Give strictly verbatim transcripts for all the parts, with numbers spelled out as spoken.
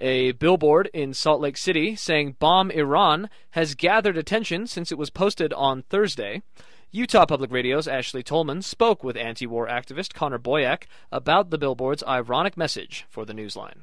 A billboard in Salt Lake City saying "Bomb Iran" has gathered attention since it was posted on Thursday. Utah Public Radio's Ashley Tolman spoke with anti-war activist Connor Boyack about the billboard's ironic message for the Newsline.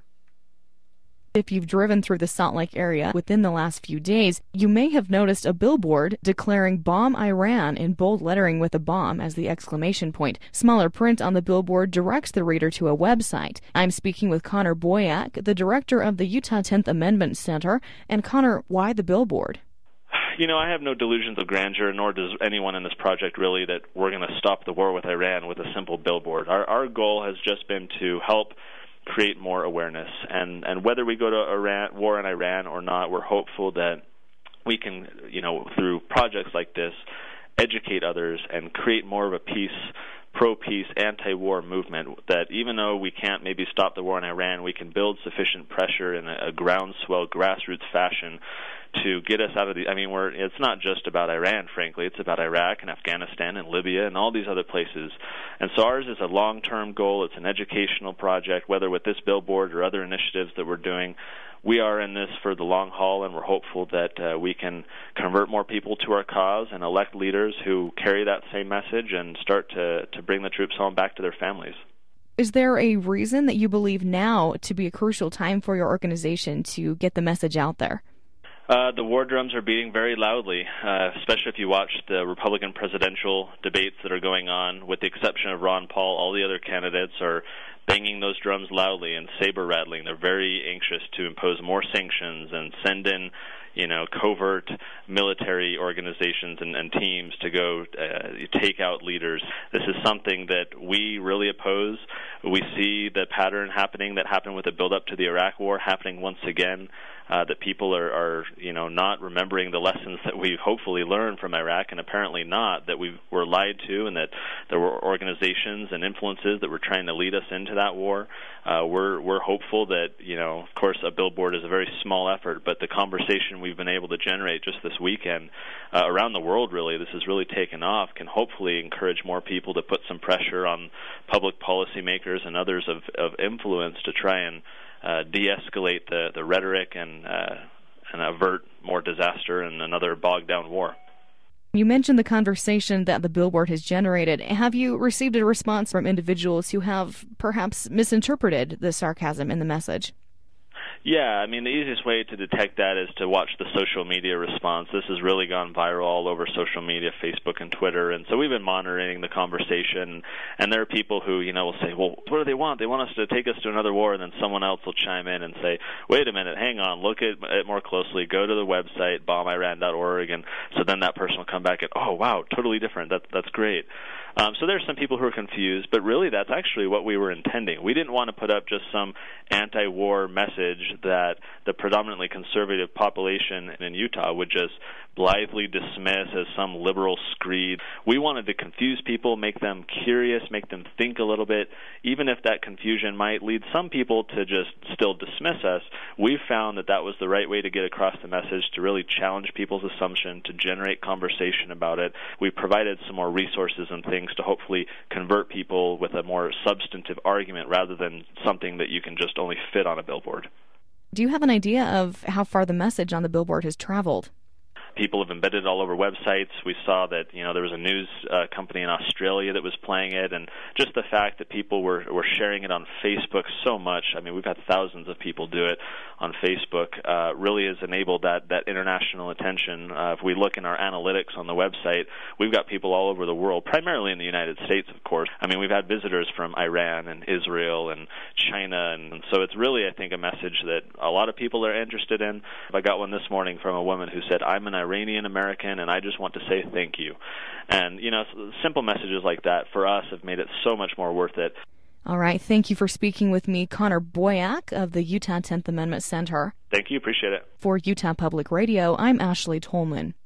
If you've driven through the Salt Lake area within the last few days, you may have noticed a billboard declaring "Bomb Iran" in bold lettering with a bomb as the exclamation point. Smaller print on the billboard directs the reader to a website. I'm speaking with Connor Boyack, the director of the Utah tenth Amendment Center. And Connor, why the billboard? You know, I have no delusions of grandeur, nor does anyone in this project really, that we're going to stop the war with Iran with a simple billboard. Our, our goal has just been to help create more awareness. And, and whether we go to Iran, war in Iran or not, we're hopeful that we can, you know, through projects like this, educate others and create more of a peace, pro-peace, anti-war movement, that even though we can't maybe stop the war in Iran, we can build sufficient pressure in a, a groundswell, grassroots fashion to get us out of the, I mean, we're, it's not just about Iran, frankly. It's about Iraq and Afghanistan and Libya and all these other places. And so ours is a long-term goal. It's an educational project, whether with this billboard or other initiatives that we're doing. We are in this for the long haul, and we're hopeful that uh, we can convert more people to our cause and elect leaders who carry that same message and start to, to bring the troops home back to their families. Is there a reason that you believe now to be a crucial time for your organization to get the message out there? Uh, the war drums are beating very loudly, uh, especially if you watch the Republican presidential debates that are going on. With the exception of Ron Paul, all the other candidates are banging those drums loudly and saber-rattling. They're very anxious to impose more sanctions and send in, you know, covert military organizations and, and teams to go uh, take out leaders. This is something that we really oppose. We see the pattern happening that happened with the build-up to the Iraq War happening once again. Uh, that people are, are, you know, not remembering the lessons that we've hopefully learned from Iraq, and apparently not, that we were lied to, and that there were organizations and influences that were trying to lead us into that war. Uh, we're we're hopeful that, you know, of course, a billboard is a very small effort, but the conversation we've been able to generate just this weekend uh, around the world, really, this has really taken off, can hopefully encourage more people to put some pressure on public policymakers and others of, of influence to try and Uh, de-escalate the, the rhetoric and uh, and avert more disaster and another bogged-down war. You mentioned the conversation that the billboard has generated. Have you received a response from individuals who have perhaps misinterpreted the sarcasm in the message? Yeah, I mean, the easiest way to detect that is to watch the social media response. This has really gone viral all over social media, Facebook and Twitter, and so we've been monitoring the conversation, and there are people who, you know, will say, well, what do they want? They want us to take us to another war, and then someone else will chime in and say, wait a minute, hang on, look at it more closely, go to the website, bomb iran dot org, and so then that person will come back and, oh, wow, totally different, that, that's great. Um, so there's some people who are confused, but really that's actually what we were intending. We didn't want to put up just some anti-war message that the predominantly conservative population in Utah would just blithely dismiss as some liberal screed. We wanted to confuse people, make them curious, make them think a little bit. Even if that confusion might lead some people to just still dismiss us, we found that that was the right way to get across the message, to really challenge people's assumption, to generate conversation about it. We provided some more resources and things to hopefully convert people with a more substantive argument rather than something that you can just only fit on a billboard. Do you have an idea of how far the message on the billboard has traveled? People have embedded it all over websites. We saw that, you know, there was a news uh, company in Australia that was playing it, and just the fact that people were, were sharing it on Facebook so much. I mean, we've had thousands of people do it on Facebook, uh, really has enabled that, that international attention. Uh, if we look in our analytics on the website, we've got people all over the world, primarily in the United States, of course. I mean, we've had visitors from Iran and Israel and China, and, and so it's really, I think, a message that a lot of people are interested in. I got one this morning from a woman who said, I'm an Iranian American, and I just want to say thank you. And, you know, simple messages like that for us have made it so much more worth it. All right. Thank you for speaking with me, Connor Boyack of the Utah tenth Amendment Center. Thank you. Appreciate it. For Utah Public Radio, I'm Ashley Tolman.